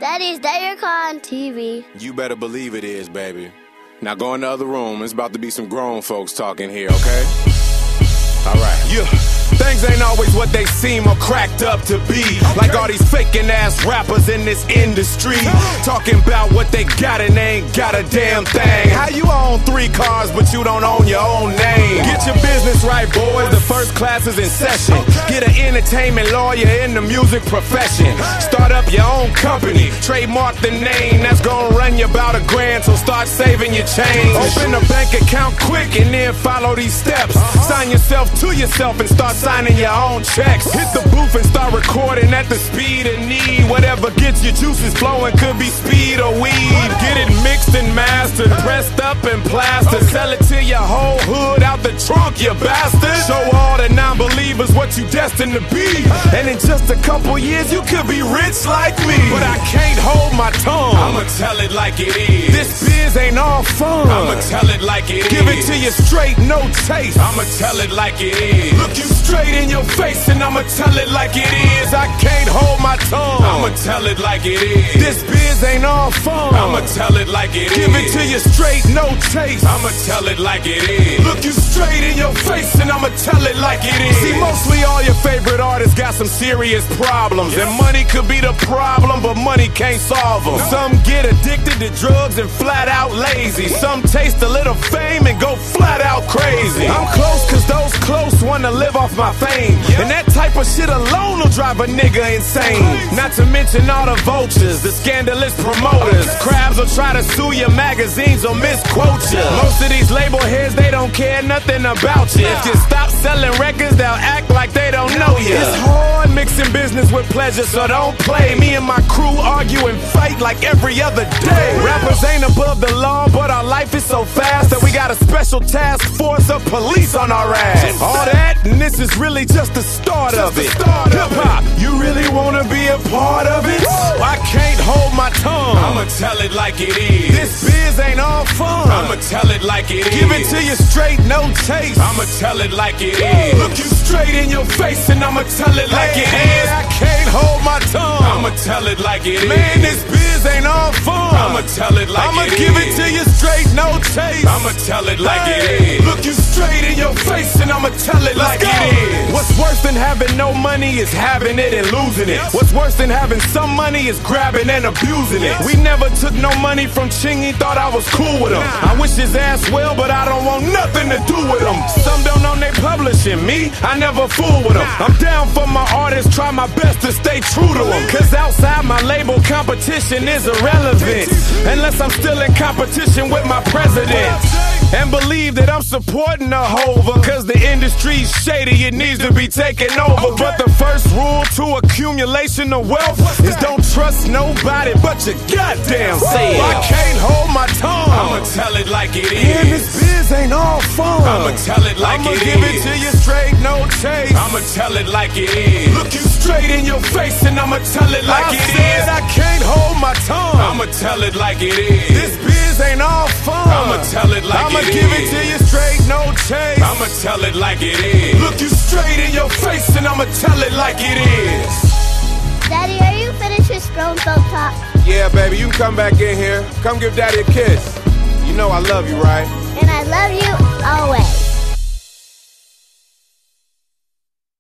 Daddy, is that your car on TV? You better believe it is, baby. Now go in the other room. It's about to be some grown folks talking here, okay? All right. Yeah. Things ain't always what they seem or cracked up to be. Like all these faking ass rappers in this industry, talking about what they got and they ain't got a damn thing. How you own 3 cars but you don't own your own name? Get your business right, boys. The first class is in session. Get an entertainment lawyer in the music profession. Start up your own company. Trademark the name. That's gonna run you about $1,000, so start saving your change. Open a bank account quick and then follow these steps. Sign yourself to yourself and start signing your own checks. Hit the booth and start recording at the speed of need. Whatever gets your juices flowing, could be speed or weed. Get it mixed and mastered, pressed up and plastered. Sell it to your whole hood out the trunk, you bastard. Show all the non-believers what you destined to be, and in just a couple years you could be rich like me. But I can't hold my tongue. I'ma tell it like it is. This biz ain't all fun. I'ma tell it like it is. Give it to you straight, no taste. I'ma tell it like it is. Look you straight in your face and I'ma tell it like it is. I can't hold my tongue. I'ma tell it like it is. This biz ain't all fun. I'ma tell it like it is. Give it to you straight, no taste. I'ma tell it like it is. Look you straight in your face and I'ma tell it like it is. See, mostly all your favorite artists got some serious problems, and money could be the problem, but money can't solve them. Some get addicted to drugs and flat out lazy. Some taste a little fame and go flat out crazy. I'm close cause those close wanna live off my fame, and that type of shit alone will drive a nigga insane. Not to mention all the vultures, the scandalous promoters. Crabs will try to sue your magazines or misquote you. Most of these label heads, they don't care nothing about you. If you stop selling records, they'll act like they don't know you. It's hard mixing business with pleasure, so don't play. Me and my crew argue and fight like every other day. Rappers ain't above the law, but our life is so fast that we got a special task force of police on our ass. All that, and this is really just the start of it. Hip-hop, you really wanna be a part of it? I can't hold my tongue. I'ma tell it like it is. This biz ain't all fun. I'ma tell it like it is. Give it to you straight, no taste. I'ma tell it like it is. Look you straight in your face and I'ma tell it like it is. I can't hold my tongue. I'ma tell it like it is. Man, this biz ain't all fun. I'ma tell it like it is. I'ma give it to you straight, no taste. I'ma tell it like it is. Look you straight in your face and I'ma tell it like it is. What's worse than having no money is having it and losing it. What's worse than having some money is grabbing and abusing it. We never took no money from Chingy, thought I was cool with him. I wish his ass well, but I don't want nothing to do with him. Some don't own they publishing. Me, I never fool with them. I'm down for my artists, try my best to stay true to them. Cause outside my label, competition is irrelevant unless I'm still in competition with my president. And believe that I'm supporting the Hova, cause the industry's shady, it needs to be taken over. But the first rule to accumulation of wealth is don't trust nobody but your goddamn self. I can't hold my tongue. I'ma tell it like it is. And this biz ain't all fun. I'ma tell it like it is. I'ma give it to you straight, no chase. I'ma tell it like it is. Look you straight in your face and I'ma tell it like it is. I can't hold my tongue. I'ma tell it like it is. This biz ain't all fun. I'ma tell it like it is. I'ma give it to you straight, no chase. I'ma tell it like it is. Look you straight in your face and I'ma tell it like it is. Daddy, are you finished with Grown Folk Talk? Yeah, baby, you can come back in here. Come give Daddy a kiss. You know I love you, right? And I love you always.